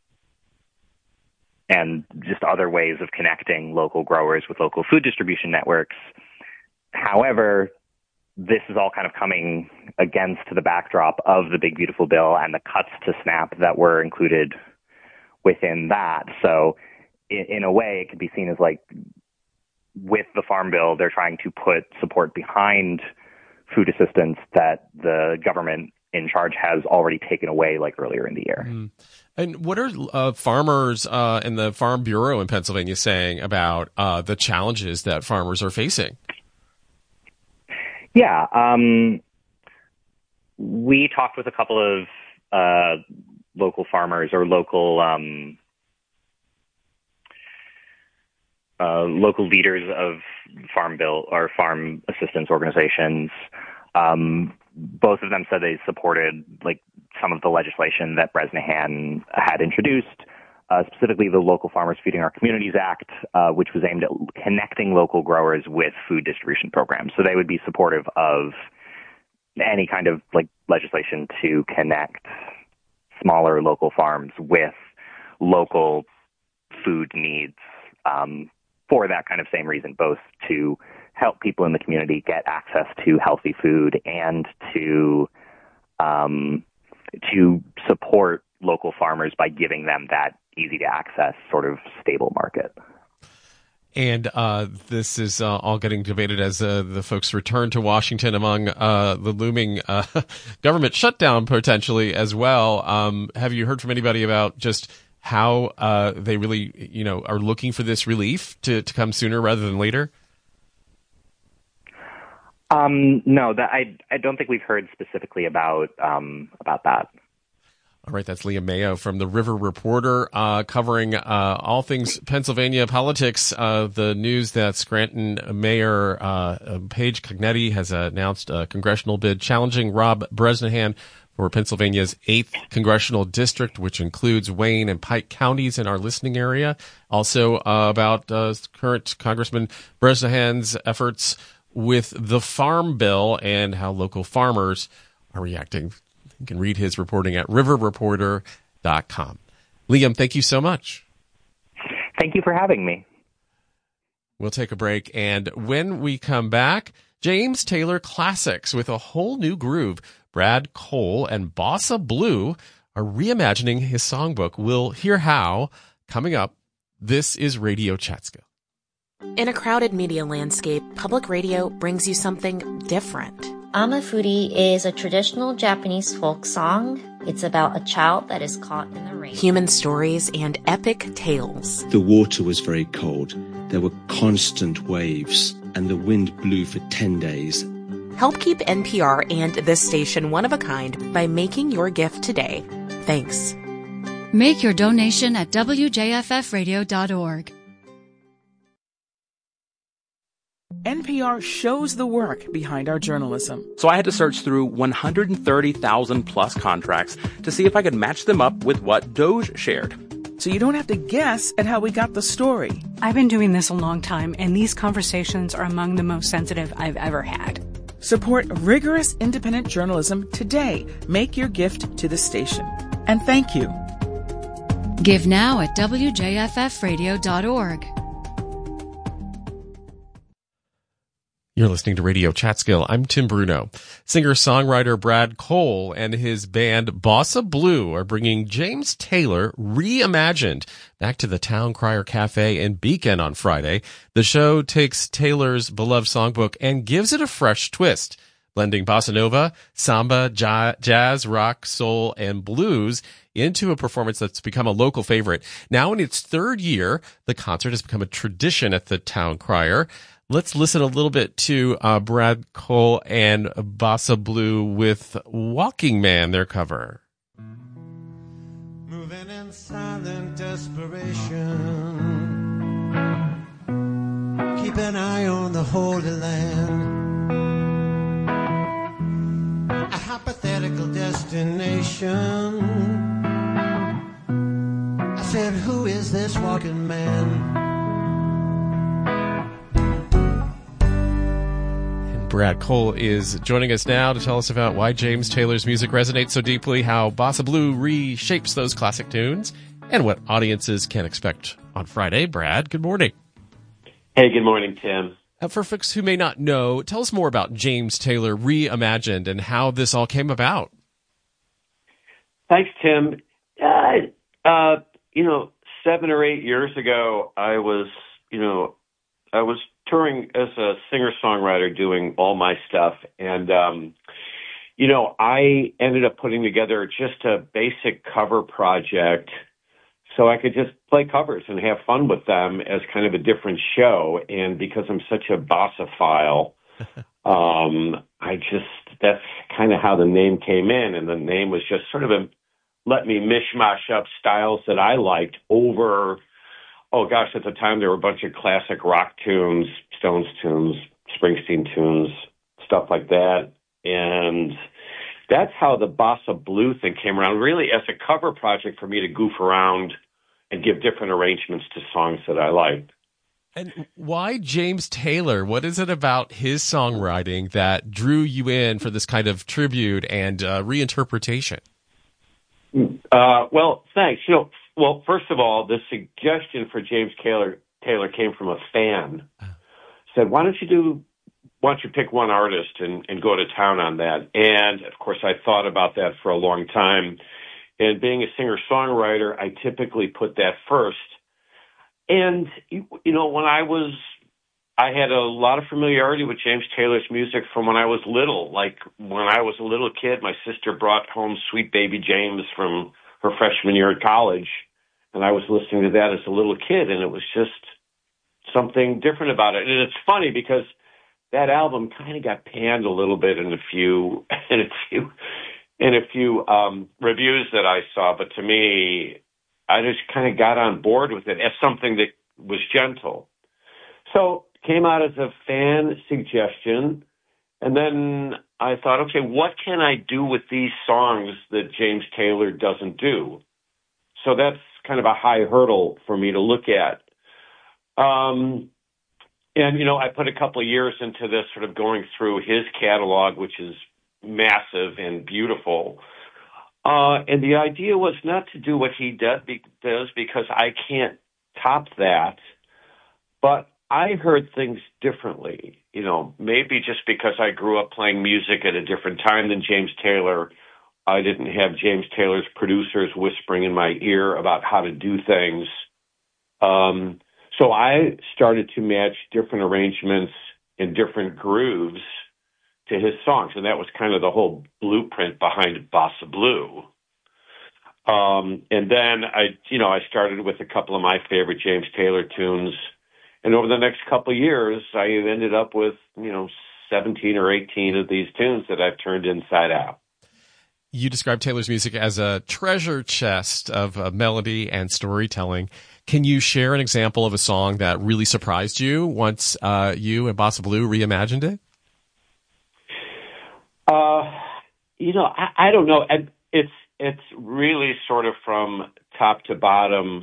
and just other ways of connecting local growers with local food distribution networks. However, this is all kind of coming against the backdrop of the Big Beautiful Bill and the cuts to SNAP that were included within that. So in, in a way, it could be seen as like with the Farm Bill, they're trying to put support behind food assistance that the government in charge has already taken away like earlier in the year. Mm. And what are uh, farmers uh, and the Farm Bureau in Pennsylvania saying about uh, the challenges that farmers are facing? Yeah, um, we talked with a couple of uh, local farmers or local um, uh, local leaders of farm bill or farm assistance organizations. Um, both of them said they supported like some of the legislation that Bresnahan had introduced. Uh, specifically the Local Farmers Feeding Our Communities Act, uh, which was aimed at connecting local growers with food distribution programs. So they would be supportive of any kind of like legislation to connect smaller local farms with local food needs um, for that kind of same reason, both to help people in the community get access to healthy food and to um, to support local farmers by giving them that easy to access sort of stable market. And uh, this is uh, all getting debated as uh, the folks return to Washington among uh, the looming uh, government shutdown potentially as well. Um, have you heard from anybody about just how uh, they really, you know, are looking for this relief to, to come sooner rather than later? Um, no, that I I don't think we've heard specifically about um, about that. All right, that's Liam Mayo from the River Reporter, uh, covering uh, all things Pennsylvania politics. Uh, the news that Scranton Mayor uh, Paige Cognetti has announced a congressional bid challenging Rob Bresnahan for Pennsylvania's eighth congressional district, which includes Wayne and Pike counties in our listening area. Also uh, about uh, current Congressman Bresnahan's efforts with the Farm Bill and how local farmers are reacting. You can read his reporting at river reporter dot com. Liam, thank you so much. Thank you for having me. We'll take a break, and when we come back, James Taylor Classics with a whole new groove. Brad Cole and Bossa Blue are reimagining his songbook. We'll hear how coming up. This is Radio Chatskill. In a crowded media landscape, public radio brings you something different. Amafuri is a traditional Japanese folk song. It's about a child that is caught in the rain. Human stories and epic tales. The water was very cold. There were constant waves, and the wind blew for ten days. Help keep N P R and this station one of a kind by making your gift today. Thanks. Make your donation at W J F F radio dot org. N P R shows the work behind our journalism. So I had to search through one hundred thirty thousand plus contracts to see if I could match them up with what Doge shared. So you don't have to guess at how we got the story. I've been doing this a long time, and these conversations are among the most sensitive I've ever had. Support rigorous independent journalism today. Make your gift to the station. And thank you. Give now at W J F F radio dot org. You're listening to Radio Chatskill. I'm Tim Bruno. Singer-songwriter Brad Cole and his band Bossa Blue are bringing James Taylor Reimagined back to the Town Crier Cafe in Beacon on Friday. The show takes Taylor's beloved songbook and gives it a fresh twist, blending bossa nova, samba, jazz, rock, soul, and blues into a performance that's become a local favorite. Now in its third year, the concert has become a tradition at the Town Crier. Let's listen a little bit to uh, Brad Cole and Bossa Blue with Walking Man, their cover. Moving in silent desperation, keep an eye on the Holy Land, a hypothetical destination. I said, who is this walking man? Brad Cole is joining us now to tell us about why James Taylor's music resonates so deeply, how Bossa Blue reshapes those classic tunes, and what audiences can expect on Friday. Brad, good morning. Hey, good morning, Tim. Uh, for folks who may not know, tell us more about James Taylor Reimagined and how this all came about. Thanks, Tim. Uh, uh, you know, seven or eight years ago, I was, you know, I was touring as a singer-songwriter doing all my stuff. And, um, you know, I ended up putting together just a basic cover project so I could just play covers and have fun with them as kind of a different show. And because I'm such a bossophile, um, I just, that's kind of how the name came in. And the name was just sort of a, let me mishmash up styles that I liked over, oh gosh, at the time there were a bunch of classic rock tunes, Stones tunes, Springsteen tunes, stuff like that. And that's how the Bossa Blue thing came around, really as a cover project for me to goof around and give different arrangements to songs that I liked. And why James Taylor? What is it about his songwriting that drew you in for this kind of tribute and uh, reinterpretation? Uh, well, thanks. You know, well, first of all, the suggestion for James Taylor Taylor came from a fan. Said, why don't you do, why don't you pick one artist and, and go to town on that? And, of course, I thought about that for a long time. And being a singer-songwriter, I typically put that first. and, you know, when I was, I had a lot of familiarity with James Taylor's music from when I was little. Like, when I was a little kid, my sister brought home Sweet Baby James from her freshman year at college, and I was listening to that as a little kid, and it was just something different about it. And it's funny because that album kind of got panned a little bit in a few, in a few, in a few um, reviews that I saw. But to me, I just kind of got on board with it as something that was gentle. So came out as a fan suggestion. And then I thought, okay, what can I do with these songs that James Taylor doesn't do? So that's kind of a high hurdle for me to look at. Um, and, you know, I put a couple of years into this, sort of going through his catalog, which is massive and beautiful. Uh, and the idea was not to do what he does, does because I can't top that, but I heard things differently, you know, maybe just because I grew up playing music at a different time than James Taylor. I didn't have James Taylor's producers whispering in my ear about how to do things. Um, so I started to match different arrangements and different grooves to his songs. And that was kind of the whole blueprint behind Bossa Blue. Um, and then I, you know, I started with a couple of my favorite James Taylor tunes. And over the next couple of years, I ended up with, you know, seventeen or eighteen of these tunes that I've turned inside out. You describe Taylor's music as a treasure chest of uh, melody and storytelling. Can you share an example of a song that really surprised you once uh, you and Bossa Blue reimagined it? Uh, you know, I, I don't know. It's it's really sort of from top to bottom.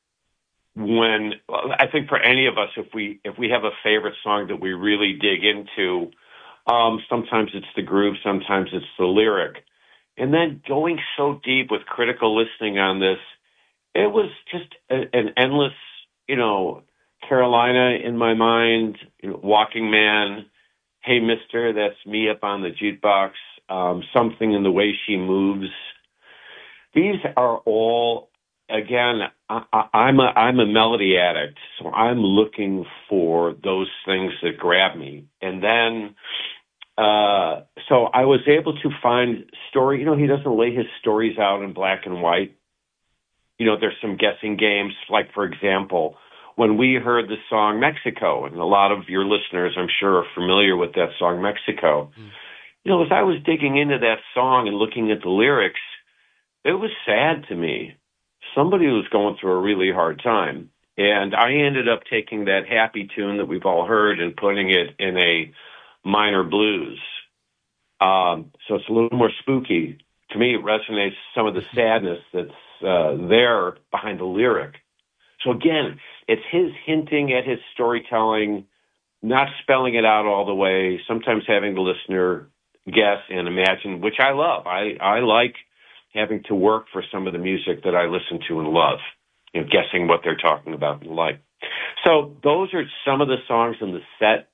When I think for any of us, if we if we have a favorite song that we really dig into, um, sometimes it's the groove, sometimes it's the lyric, and then going so deep with critical listening on this, it was just a, an endless, you know, Carolina in my mind, you know, Walking Man, Hey Mister, that's me up on the jukebox, um, something in the way she moves. These are all. Again, I, I'm a I'm a melody addict, so I'm looking for those things that grab me. And then, uh, so I was able to find story. You know, he doesn't lay his stories out in black and white. You know, there's some guessing games. Like, for example, when we heard the song Mexico, and a lot of your listeners, I'm sure, are familiar with that song Mexico. Mm. You know, as I was digging into that song and looking at the lyrics, it was sad to me. Somebody was going through a really hard time. And I ended up taking that happy tune that we've all heard and putting it in a minor blues. Um, so it's a little more spooky. To me, it resonates some of the sadness that's uh, there behind the lyric. So again, it's his hinting at his storytelling, not spelling it out all the way, sometimes having the listener guess and imagine, which I love. I, I like having to work for some of the music that I listen to and love, you know, guessing what they're talking about and like. So those are some of the songs in the set.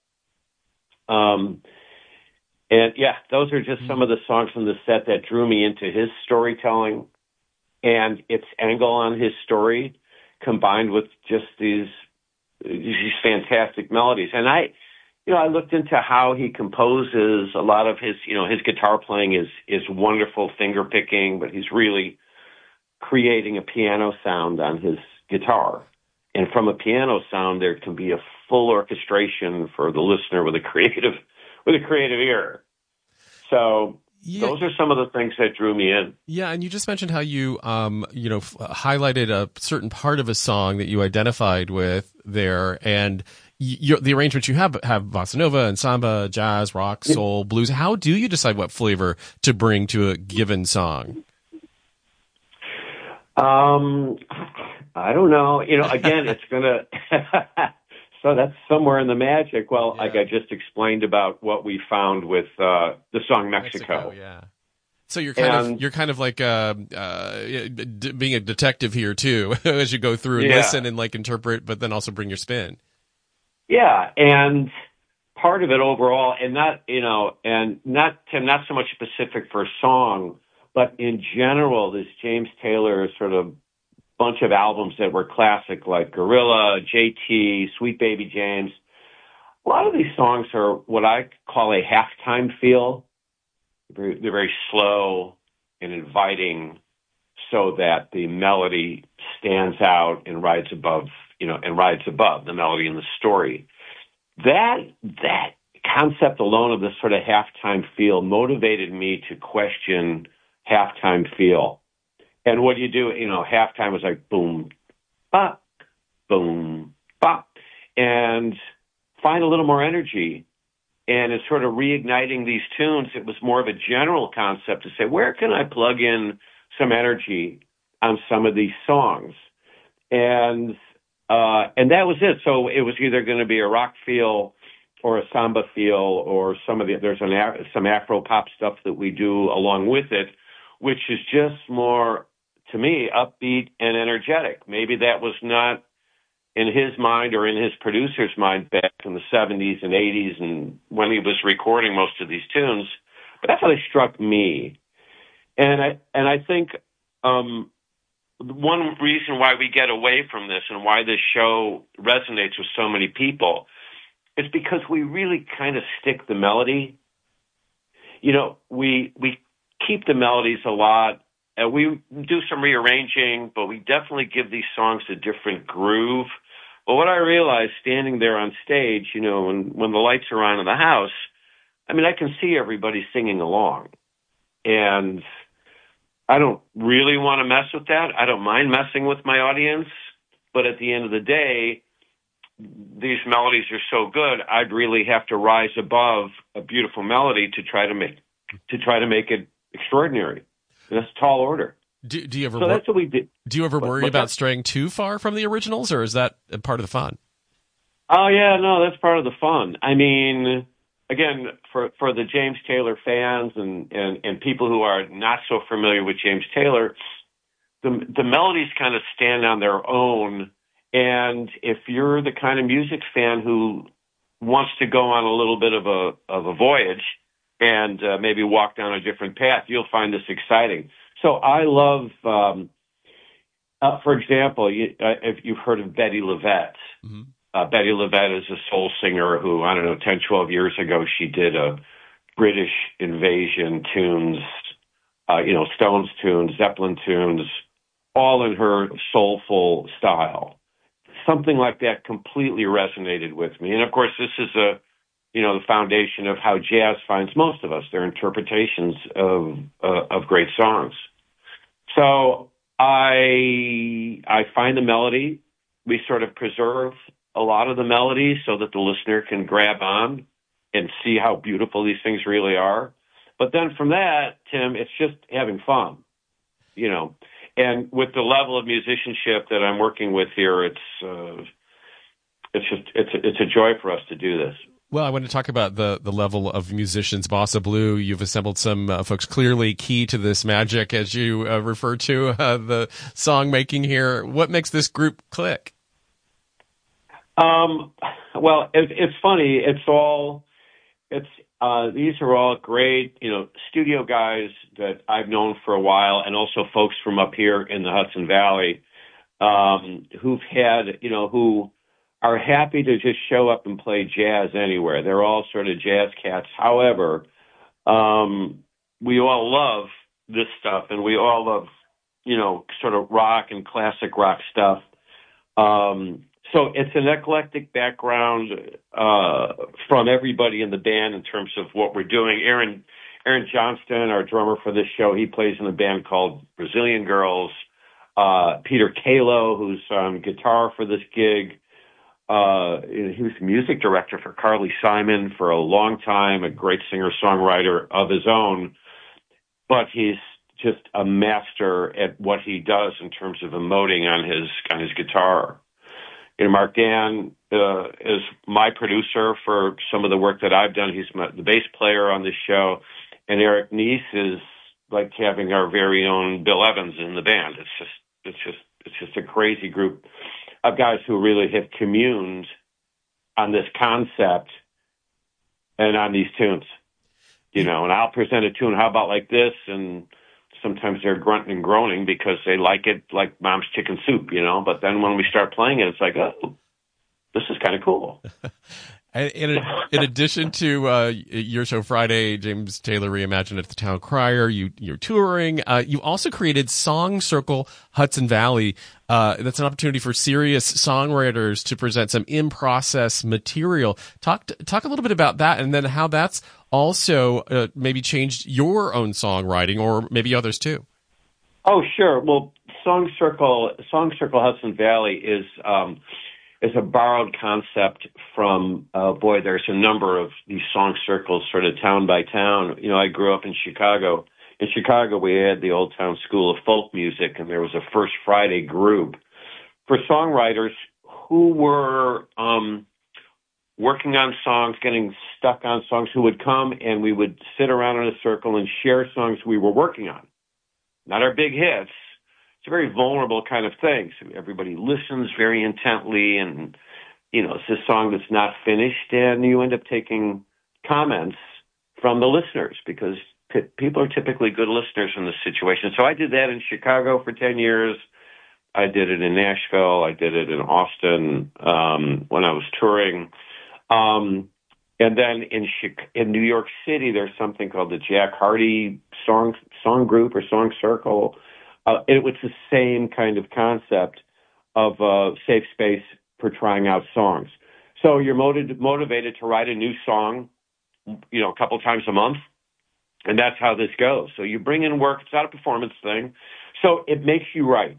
Um, and yeah, those are just some of the songs in the set that drew me into his storytelling and its angle on his story, combined with just these, these fantastic melodies. And I, you know, I looked into how he composes. A lot of his, you know, his guitar playing is is wonderful finger picking, but he's really creating a piano sound on his guitar. And from a piano sound, there can be a full orchestration for the listener with a creative with a creative ear. So yeah. Those are some of the things that drew me in. Yeah, and you just mentioned how you, um, you know, f- highlighted a certain part of a song that you identified with there, and Your, the arrangements you have have bossa nova and samba, jazz, rock, soul, blues. How do you decide what flavor to bring to a given song? Um, I don't know. You know, again, it's gonna. So that's somewhere in the magic. Well, yeah. Like I just explained about what we found with uh, the song Mexico. Mexico yeah. So you're kind and, of you're kind of like uh, uh, d- being a detective here too, as you go through and yeah. listen and like interpret, but then also bring your spin. Yeah, and part of it overall, and not, you know, and not, Tim, not so much specific for a song, but in general, this James Taylor sort of bunch of albums that were classic, like Gorilla, J T, Sweet Baby James. A lot of these songs are what I call a halftime feel. They're very slow and inviting, so that the melody stands out and rides above, you know, and rides above the melody and the story. That that concept alone of this sort of halftime feel motivated me to question halftime feel. And what do you do? You know, halftime was like boom, bop, boom, bop, and find a little more energy. And it's sort of reigniting these tunes. It was more of a general concept to say, where can I plug in some energy on some of these songs? And uh, and that was it. So it was either going to be a rock feel or a samba feel, or some of the, there's an, some Afro pop stuff that we do along with it, which is just more, to me, upbeat and energetic. Maybe that was not in his mind or in his producer's mind back in the seventies and eighties and when he was recording most of these tunes, but that's how they struck me. And I, and I think um, one reason why we get away from this and why this show resonates with so many people is because we really kind of stick the melody. You know, we we keep the melodies a lot, and we do some rearranging, but we definitely give these songs a different groove. But what I realized standing there on stage, you know, when, when the lights are on in the house, I mean, I can see everybody singing along. And I don't really want to mess with that. I don't mind messing with my audience. But at the end of the day, these melodies are so good, I'd really have to rise above a beautiful melody to try to make to try to make it extraordinary. And that's a tall order. Do, do you ever so wor- that's what we did. Do you ever But- worry but about that's- straying too far from the originals, or is that a part of the fun? Oh yeah, no, that's part of the fun. I mean, again, for for the James Taylor fans and and and people who are not so familiar with James Taylor, the the melodies kind of stand on their own. And if you're the kind of music fan who wants to go on a little bit of a of a voyage and uh, maybe walk down a different path, you'll find this exciting. So I love, um, uh, for example, you, uh, if you've heard of Betty LaVette. Mm-hmm. Uh, Betty LaVette is a soul singer who, I don't know, ten, twelve years ago, she did a British invasion tunes, uh, you know, Stones tunes, Zeppelin tunes, all in her soulful style. Something like that completely resonated with me. And of course, this is a, you know, the foundation of how jazz finds most of us, their interpretations of, uh, of great songs. So I, I find the melody. We sort of preserve a lot of the melodies so that the listener can grab on and see how beautiful these things really are. But then from that, Tim, it's just having fun, you know. And with the level of musicianship that I'm working with here, it's uh, it's just it's it's a joy for us to do this. Well, I want to talk about the, the level of musicians. Bossa Blue, you've assembled some uh, folks clearly key to this magic, as you uh, refer to uh, the song making here. What makes this group click? Um, well, it, it's funny. It's all, it's, uh, these are all great, you know, studio guys that I've known for a while, and also folks from up here in the Hudson Valley, um, who've had, you know, who are happy to just show up and play jazz anywhere. They're all sort of jazz cats. However, um, we all love this stuff, and we all love, you know, sort of rock and classic rock stuff. Um, So it's an eclectic background uh, from everybody in the band in terms of what we're doing. Aaron Aaron Johnston, our drummer for this show, he plays in a band called Brazilian Girls. Uh, Peter Kalo, who's on guitar for this gig. Uh, he was the music director for Carly Simon for a long time, a great singer-songwriter of his own. But he's just a master at what he does in terms of emoting on his on his guitar. You know, Mark Dan uh, is my producer for some of the work that I've done. He's my, the bass player on this show. And Eric Neese is like having our very own Bill Evans in the band. It's just, it's just, it's just a crazy group of guys who really have communed on this concept and on these tunes, you know, and I'll present a tune. How about like this? And sometimes they're grunting and groaning because they like it like Mom's chicken soup, you know. But then when we start playing it, it's like, oh, this is kind of cool. In, in addition to uh, your show Friday, James Taylor Reimagined at the Town Crier, you, you're touring. Uh, you also created Song Circle Hudson Valley. Uh, that's an opportunity for serious songwriters to present some in-process material. Talk talk a little bit about that, and then how that's also uh, maybe changed your own songwriting, or maybe others too. Oh, sure. Well, Song Circle Song Circle Hudson Valley is. Um, is a borrowed concept from, uh, boy, there's a number of these song circles sort of town by town. You know, I grew up in Chicago. In Chicago, we had the Old Town School of Folk Music, and there was a First Friday group for songwriters who were um, working on songs, getting stuck on songs, who would come and we would sit around in a circle and share songs we were working on. Not our big hits. It's a very vulnerable kind of thing. So everybody listens very intently, and, you know, it's a song that's not finished, and you end up taking comments from the listeners because p- people are typically good listeners in this situation. So I did that in Chicago for ten years. I did it in Nashville. I did it in Austin um, when I was touring. Um, and then in Chicago, in New York City, there's something called the Jack Hardy Song Song Group or Song Circle. Uh, it was the same kind of concept of a safe space for trying out songs. So you're motiv- motivated to write a new song, you know, a couple times a month, and that's how this goes. So you bring in work. It's not a performance thing. So it makes you write,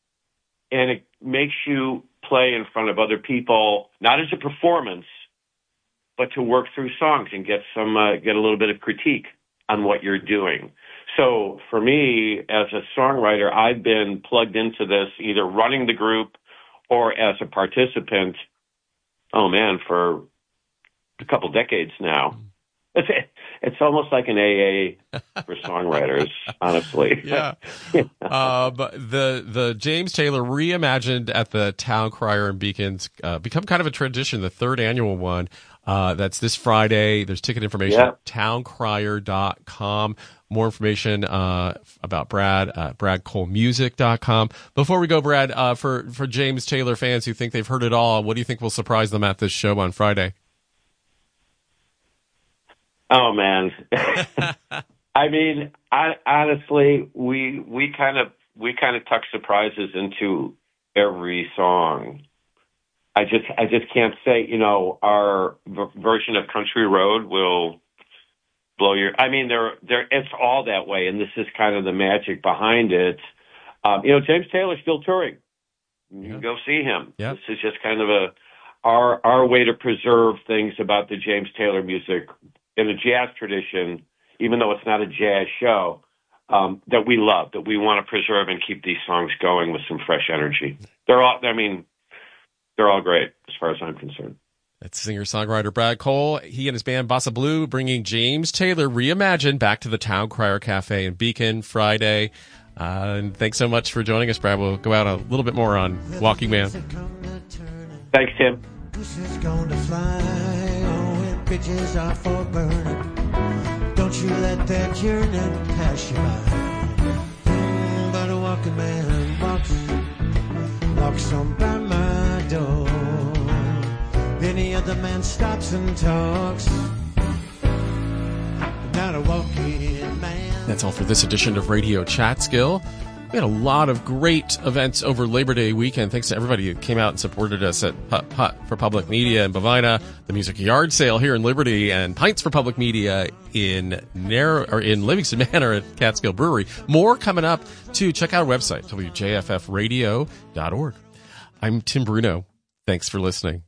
and it makes you play in front of other people, not as a performance, but to work through songs and get some uh, get a little bit of critique on what you're doing. So for me, as a songwriter, I've been plugged into this, either running the group or as a participant, oh man, for a couple decades now. It's, it's almost like an A A for songwriters, honestly. Yeah. um, the the James Taylor Reimagined at the Town Crier in Beacon's uh, become kind of a tradition, the third annual one. Uh, that's this Friday. There's ticket information yeah. at town crier dot com. More information uh, about Brad at brad cole music dot com. Before we go, Brad, uh, for, for James Taylor fans who think they've heard it all, what do you think will surprise them at this show on Friday? Oh, man. I mean, I, honestly, we we kind of we kind of tuck surprises into every song. I just I just can't say, you know, our v- version of Country Road will blow your. I mean, there there it's all that way, and this is kind of the magic behind it. Um, you know, James Taylor's still touring. You yeah. can go see him. Yeah. This is just kind of a our our way to preserve things about the James Taylor music in a jazz tradition, even though it's not a jazz show, um, that we love, that we want to preserve and keep these songs going with some fresh energy. They're all, I mean, they're all great as far as I'm concerned. That's singer-songwriter Brad Cole. He and his band Bossa Blue bringing James Taylor Reimagined back to the Town Crier Cafe in Beacon Friday. Uh, and thanks so much for joining us, Brad. We'll go out a little bit more on Walking Man. Thanks, Tim. Is going to fly, oh, and bridges are for burning. Don't you let that yearning pass you by. Mm, but a walking man walks, walks on by my door. Any other man stops and talks. Not a walking man. That's all for this edition of Radio Chatskill. We had a lot of great events over Labor Day weekend. Thanks to everybody who came out and supported us at Putt Putt for Public Media in Bovina, the Music Yard Sale here in Liberty, and Pints for Public Media in Narrow, or in Livingston Manor at Catskill Brewery. More coming up, too. Check out our website, w j f f radio dot org. I'm Tim Bruno. Thanks for listening.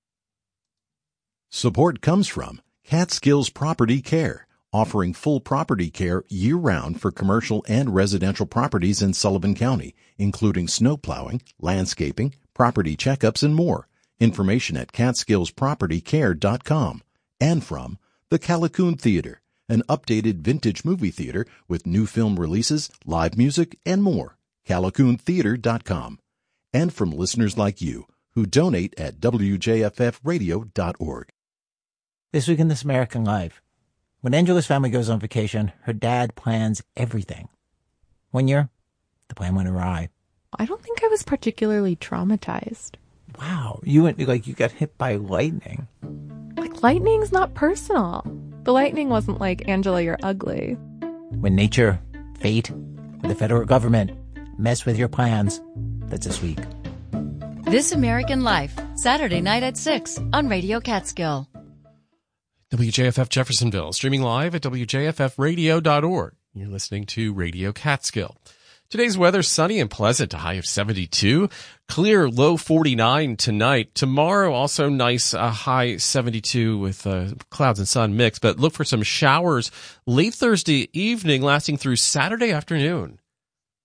Support comes from Catskills Property Care, offering full property care year-round for commercial and residential properties in Sullivan County, including snow plowing, landscaping, property checkups, and more. Information at catskills property care dot com. And from the Callicoon Theater, an updated vintage movie theater with new film releases, live music, and more. callicoon theater dot com. And from listeners like you who donate at w j f f radio dot org. This week in This American Life. When Angela's family goes on vacation, her dad plans everything. One year, the plan went awry. I don't think I was particularly traumatized. Wow, you went like you got hit by lightning. Like, lightning's not personal. The lightning wasn't like, Angela, you're ugly. When nature, fate, or the federal government mess with your plans, that's this week. This American Life, Saturday night at six on Radio Catskill. W J F F Jeffersonville, streaming live at W J F F radio dot org. You're listening to Radio Catskill. Today's weather, sunny and pleasant, a high of seventy-two. Clear, low forty-nine tonight. Tomorrow, also nice, a high seventy-two with uh, clouds and sun mix. But look for some showers late Thursday evening lasting through Saturday afternoon.